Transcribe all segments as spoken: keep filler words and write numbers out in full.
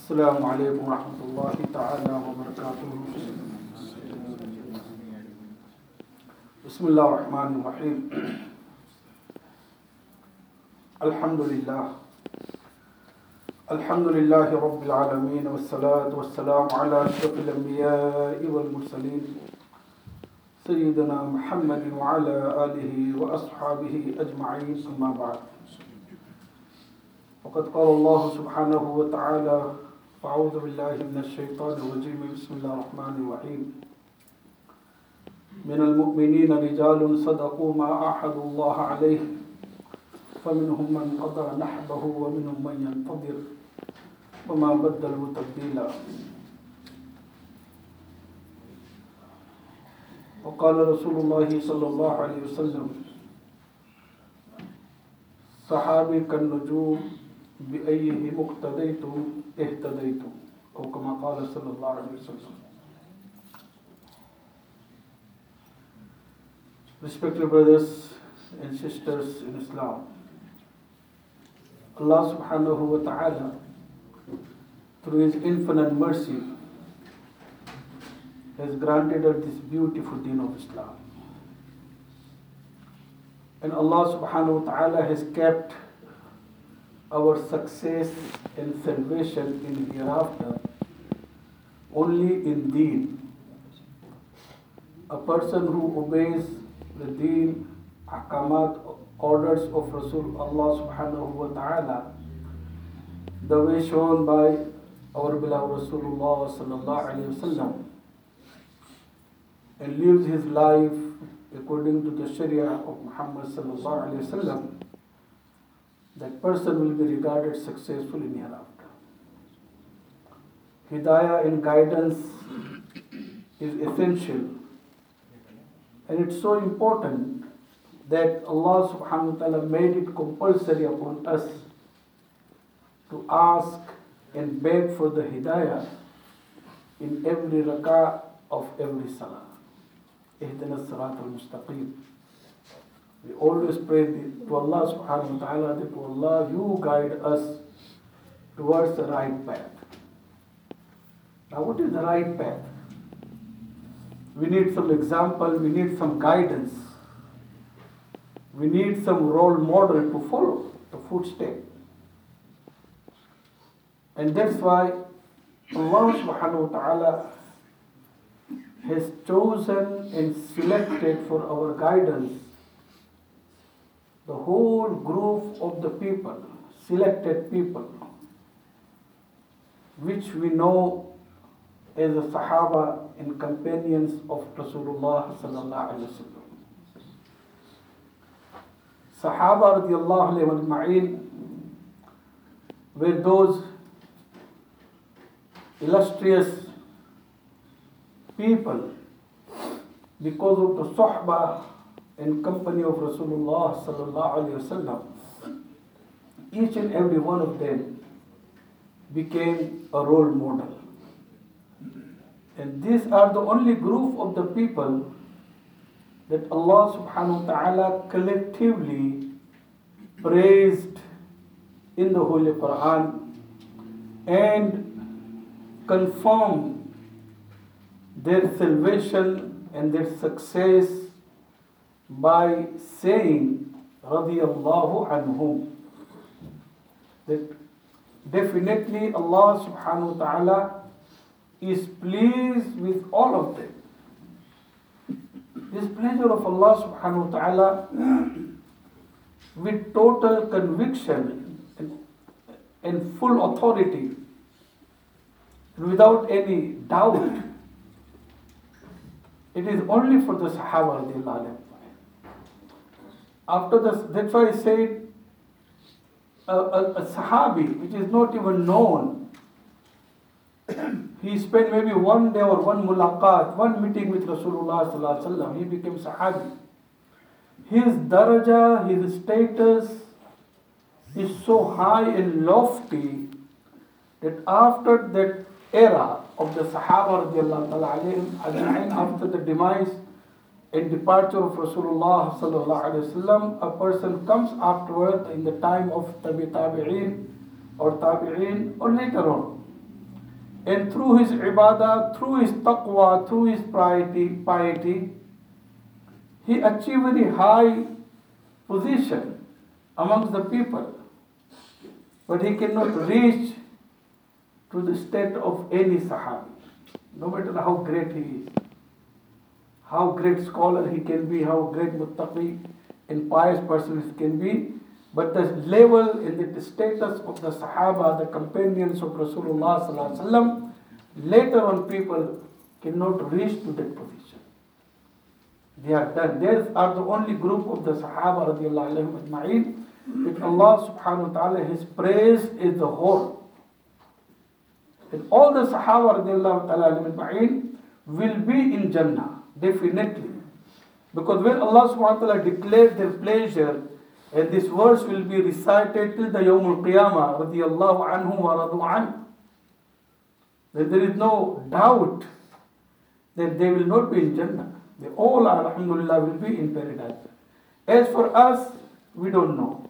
السلام عليكم ورحمة الله تعالى وبركاته. بسم الله الرحمن الرحيم. الحمد لله الحمد لله رب العالمين، والصلاة والسلام على أشرف الأنبياء والمرسلين سيدنا محمد وعلى آله وأصحابه أجمعين، أما بعد. وقد قال الله سبحانه وتعالى: فأعوذ بالله من الشيطان الرجيم، بسم الله الرحمن الرحيم. من المؤمنين رجال صدقوا ما عاهدوا الله عليه فمنهم من قضى نحبه ومنهم من ينتظر وما بدلوا تبديلا. وقال رسول الله صلى الله عليه وسلم: صحابي كالنجوم بأيه مقتديتم اهتديتم، أو كما قال صلى الله عليه وسلم. Respected brothers and sisters in Islam, Allah subhanahu wa ta'ala, through His infinite mercy, has granted us this beautiful deen of Islam. And Allah subhanahu wa ta'ala has kept our success and salvation in hereafter only in deen. A person who obeys the deen, ahkamat, orders of Rasul Allah subhanahu wa ta'ala, the way shown by our beloved Rasulullah sallallahu alayhi wa sallam, and lives his life according to the Sharia of Muhammad sallallahu alayhi wa sallam, that person will be regarded successful in hereafter. Hidayah and guidance is essential, and it's so important that Allah subhanahu wa ta'ala made it compulsory upon us to ask and beg for the hidayah in every rak'ah of every salah. Ihdina as-sirat al-mustaqim. We always pray to Allah subhanahu wa ta'ala that, oh Allah, you guide us towards the right path. Now, what is the right path? We need some example, we need some guidance. We need some role model to follow, the footstep. And that's why Allah subhanahu wa ta'ala has chosen and selected for our guidance the whole group of the people, selected people, which we know as the Sahaba and companions of Rasulullah sallallahu alaihi wasallam. Sahaba radiallahu alayhim ajma'in were those illustrious people because of the sohbah and company of Rasulullah sallallahu alaihi wasallam. Each and every one of them became a role model. And these are the only group of the people that Allah subhanahu wa ta'ala collectively praised in the Holy Quran and confirmed their salvation and their success by saying radiyallahu anhum, that definitely Allah subhanahu wa ta'ala is pleased with all of them. This pleasure of Allah subhanahu wa ta'ala with total conviction and, and full authority, without any doubt, it is only for the Sahaba radiallahu anhum. After this, that's why I said a, a, a Sahabi which is not even known, he spent maybe one day or one mulaqat, one meeting with Rasulullah sallallahu alaihi wasallam, he became Sahabi. His daraja, his status is so high and lofty that after that era of the Sahaba radiallahu ta'ala alayhim ajma'in, after the demise and departure of Rasulullah sallallahu alaihi wasallam, a person comes afterward in the time of tabi tabi'in or tabi'in or later on. And through his ibadah, through his taqwa, through his piety, piety, he achieved a very high position amongst the people. But he cannot reach to the state of any Sahabi, no matter how great he is, how great scholar he can be, how great muttaqi and pious person he can be. But the level and the status of the Sahaba, the companions of Rasulullah Sallallahu Alaihi Wasallam, later on people cannot reach to that position. They are done. They are the only group of the Sahaba radiallahu alayhim ajma'in that Allah subhanahu wa ta'ala, His praise is the whole. And all the Sahaba radiallahu ta'ala ajma'in will be in Jannah, definitely. Because when Allah subhanahu wa ta'ala declared their pleasure, and this verse will be recited till the Yawm al-Qiyamah, radiyallahu anhum wa radu an, then there is no doubt that they will not be in Jannah. They all, alhamdulillah, will be in paradise. As for us, we don't know.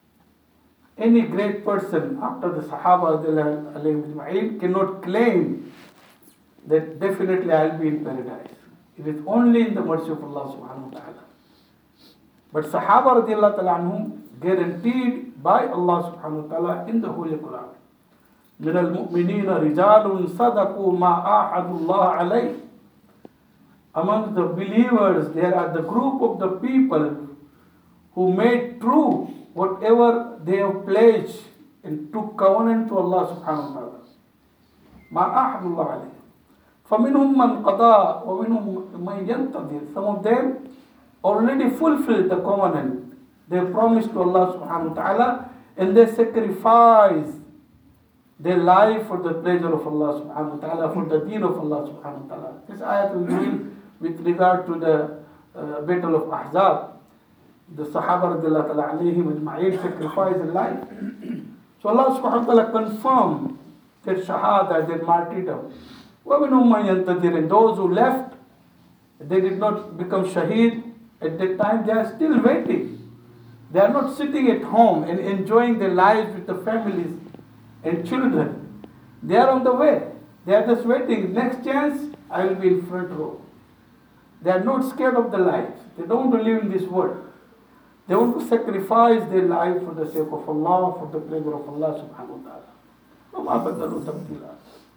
Any great person after the Sahaba radiallahu cannot claim that definitely I'll be in paradise. It is only in the mercy of Allah subhanahu wa ta'ala. But Sahaba radiallahu ta'ala anhum guaranteed by Allah subhanahu wa ta'ala in the Holy Quran. من المؤمنين رجال صدقوا ما آحدوا الله عليه. Among the believers, there are the group of the people who made true whatever they have pledged and took covenant to Allah subhanahu wa ta'ala. ما آحدوا الله عليه. فمنهم من قضى ومنهم من ينتظر. Some of them already fulfilled the covenant. They promised to Allah subhanahu wa ta'ala and they sacrificed their life for the pleasure of Allah subhanahu wa ta'ala, for the deen of Allah subhanahu wa ta'ala. This ayat will reveal with regard to the uh, battle of Ahzab. The Sahaba radiallahu ta'ala alayhim ajma'in sacrificed their life. So Allah subhanahu wa ta'ala confirmed their shahada, their martyrdom. وَمِنْهُمْ مَنْ يَنْتَظِرُ. And those who left, they did not become shaheed at that time, they are still waiting. They are not sitting at home and enjoying their lives with the families and children. They are on the way. They are just waiting. Next chance, I will be in front row. They are not scared of the life. They don't want to live in this world. They want to sacrifice their life for the sake of Allah, for the pleasure of Allah subhanahu wa ta'ala.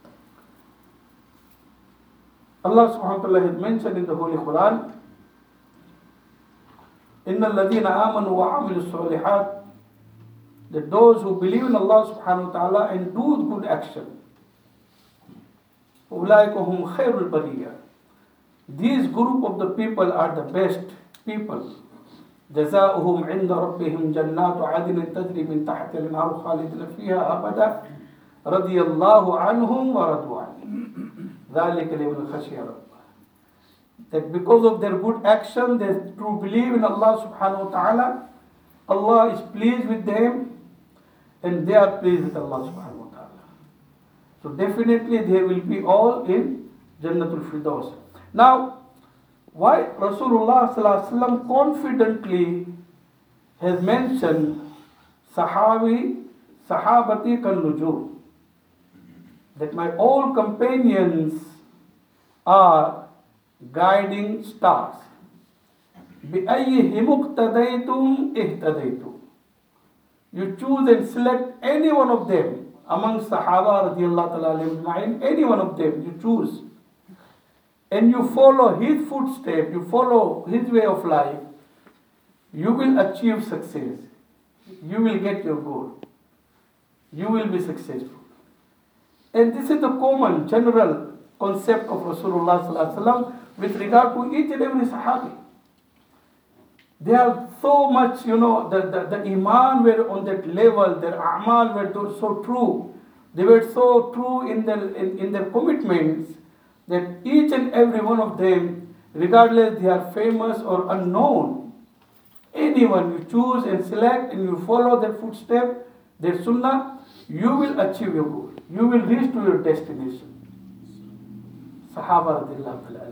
Allah subhanahu wa ta'ala has mentioned in the Holy Quran, إِنَّ الَّذِينَ آمَنُوا وَعَمِلُوا الصَّالِحَاتِ, that those who believe in Allah subhanahu wa ta'ala and do good action, أُولَٰئِكَ هُمْ خَيْرُ الْبَرِيَّةِ, these group of the people are the best people. جَزَاؤُهُمْ عِنْدَ رَبِّهِمْ جَنَّاتُ عَدْنٍ تَجْرِي مِنْ تَحْتِهَا الْأَنْهَارُ خَالِدِينَ فِيهَا أَبَدًا رَضِيَ اللَّهُ عَنْهُمْ وَرَضُوا عَنْهُ ذَلِكَ لِمَنْ خَشِيَ رَبَّهُ. That because of their good action, they true believe in Allah subhanahu wa ta'ala, Allah is pleased with them and they are pleased with Allah subhanahu wa ta'ala. So definitely they will be all in Jannatul Firdaus. Now, why Rasulullah sallallahu alaihi wasallam confidently has mentioned Sahabi, Sahabati kal nujum, that my all companions are guiding stars. بِأَيِّهِمُ اقْتَدَيْتُمْ اِهْتَدَيْتُمْ. You choose and select any one of them among Sahaba radiallahu ta'ala alayhim, any one of them you choose. And you follow his footsteps, you follow his way of life, you will achieve success. You will get your goal. You will be successful. And this is the common, general concept of Rasulullah sallallahu alaihi wasallam with regard to each and every Sahabi. They are so much, you know, the, the, the Iman were on that level, their A'mal were so true. They were so true in their, in, in their commitments that each and every one of them, regardless they are famous or unknown, anyone you choose and select and you follow their footsteps, their sunnah, you will achieve your goal. You will reach to your destination. Sahaba radiallahu ta'ala.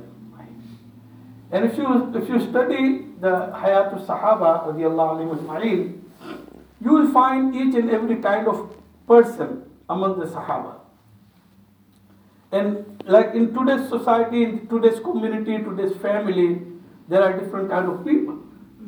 And if you if you study the Hayatul Sahaba radiallahu alayhi, you will find each and every kind of person among the Sahaba. And like in today's society, in today's community, today's family, there are different kind of people.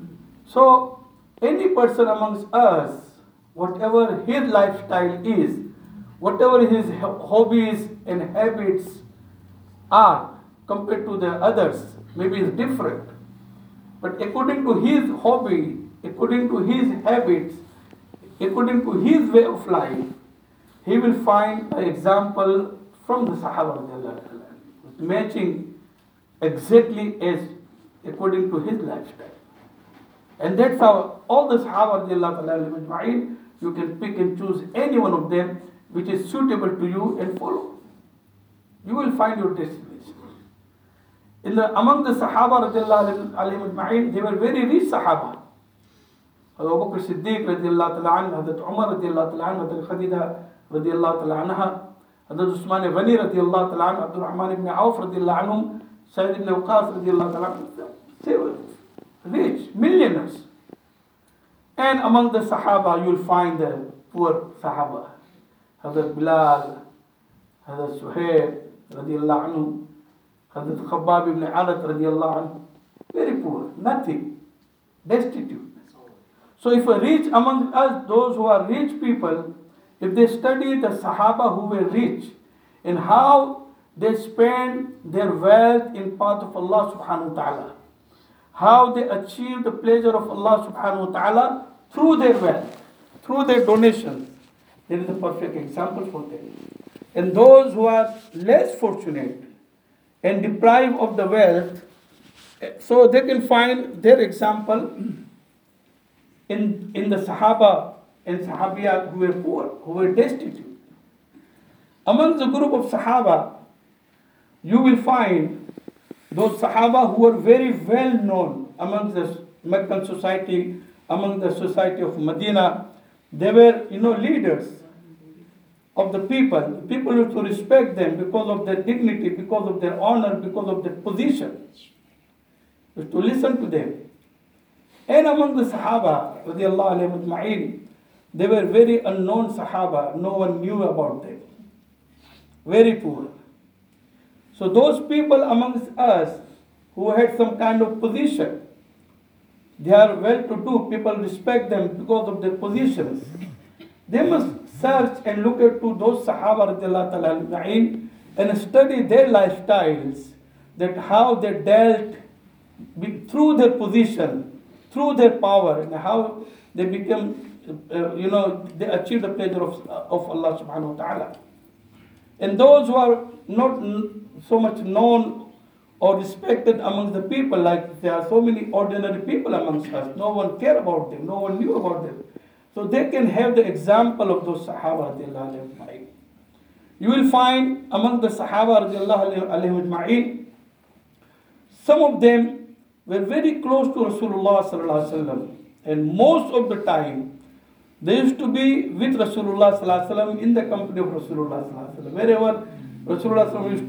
So any person amongst us, whatever his lifestyle is, whatever his hobbies and habits are compared to the others, maybe is different. But according to his hobby, according to his habits, according to his way of life, he will find an example from the Sahaba, matching exactly as according to his lifestyle. And that's how all the Sahaba, you can pick and choose any one of them which is suitable to you and follow. You will find your destination. In the, among the Sahaba, they were very rich Sahaba. Abu Bakr Siddiq radiallahu ta'ala anhu, Hazrat Umar radiallahu ta'ala anhu, Hazrat Khadija radiallahu ta'ala anha, Hazrat Usman Ghani radiallahu ta'ala anhu, Abdul Rahman ibn Auf radiallahu anhu, Sayyid ibn Waqas radiallahu ta'ala anhu. They were rich, millionaires. And among the Sahaba, you will find the poor Sahaba. Hazrat Bilal, Hazrat Suhaib radiallahu anhu, Hazrat Khabbab ibn Alat radiallahu anhu. Very poor, nothing, destitute. So if a rich among us, those who are rich people, if they study the Sahaba who were rich and how they spend their wealth in path of Allah subhanahu wa ta'ala, how they achieve the pleasure of Allah subhanahu wa ta'ala through their wealth, through their donations, there is a perfect example for them. And those who are less fortunate and deprived of the wealth, so they can find their example in, in the Sahaba and Sahabiyat who were poor, who were destitute. Among the group of Sahaba, you will find those Sahaba who were very well known among the Meccan society, among the society of Medina. They were, you know, leaders of the people. People used to respect them because of their dignity, because of their honor, because of their position. Used to listen to them. And among the Sahaba, radiallahu alayhim ajma'in, they were very unknown Sahaba. No one knew about them. Very poor. So those people amongst us who had some kind of position, they are well-to-do, people respect them because of their positions. They must search and look at to those Sahaba radiallahu ta'ala ajma'in and study their lifestyles, that how they dealt through their position, through their power, and how they become, uh, you know, they achieve the pleasure of, of Allah subhanahu wa ta'ala. And those who are not so much known or respected amongst the people, like there are so many ordinary people amongst us, no one cared about them, no one knew about them. So they can have the example of those Sahaba radiallahu alayhim. You will find among the Sahaba radiallahu alayhim, some of them were very close to Rasulullah sallallahu alaihi wasallam, and most of the time they used to be with Rasulullah sallallahu alaihi wasallam, in the company of Rasulullah sallallahu alaihi wasallam. Wherever Rasulullah sallallahu alaihi wasallam used